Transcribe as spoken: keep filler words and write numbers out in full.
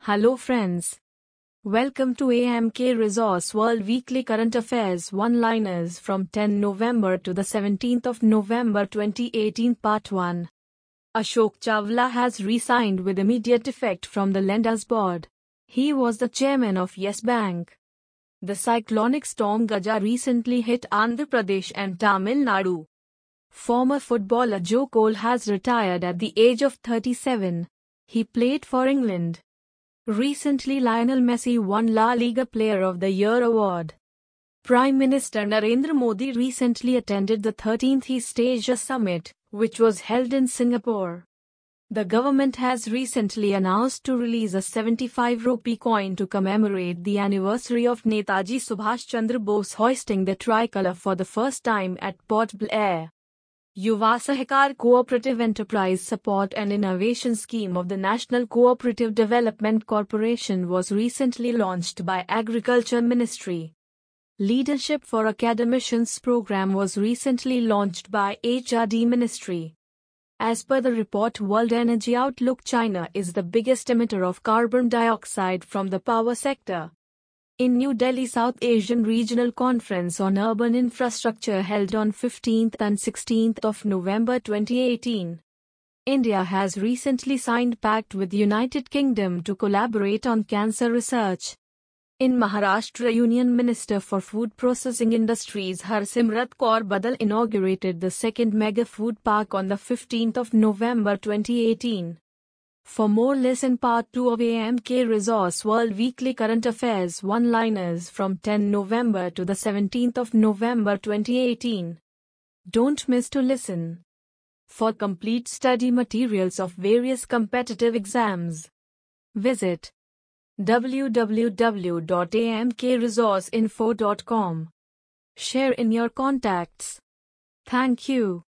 Hello friends. Welcome to A M K Resource World Weekly Current Affairs One-Liners from tenth November to the seventeenth of November twenty eighteen Part one. Ashok Chawla has resigned with immediate effect from the Lenders Board. He was the chairman of Yes Bank. The cyclonic storm Gaja recently hit Andhra Pradesh and Tamil Nadu. Former footballer Joe Cole has retired at the age of thirty-seven. He played for England. Recently Lionel Messi won La Liga Player of the Year award. Prime Minister Narendra Modi recently attended the thirteenth East Asia Summit, which was held in Singapore. The government has recently announced to release a seventy-five rupee coin to commemorate the anniversary of Netaji Subhash Chandra Bose hoisting the tricolour for the first time at Port Blair. Yuva Sahakar Cooperative Enterprise Support and Innovation Scheme of the National Cooperative Development Corporation was recently launched by Agriculture Ministry. Leadership for Academicians program was recently launched by H R D Ministry. As per the report World Energy Outlook, China is the biggest emitter of carbon dioxide from the power sector. In New Delhi, South Asian Regional Conference on Urban Infrastructure held on fifteenth and sixteenth of November twenty eighteen. India has recently signed pact with United Kingdom to collaborate on cancer research. In Maharashtra, Union Minister for Food Processing Industries Harsimrat Kaur Badal inaugurated the second mega food park on the fifteenth of November twenty eighteen. For more, listen part two of A M K Resource World Weekly Current Affairs One-Liners from tenth November to the seventeenth of November twenty eighteen. Don't miss to listen. For complete study materials of various competitive exams, visit w w w dot a m k resource info dot com. Share in your contacts. Thank you.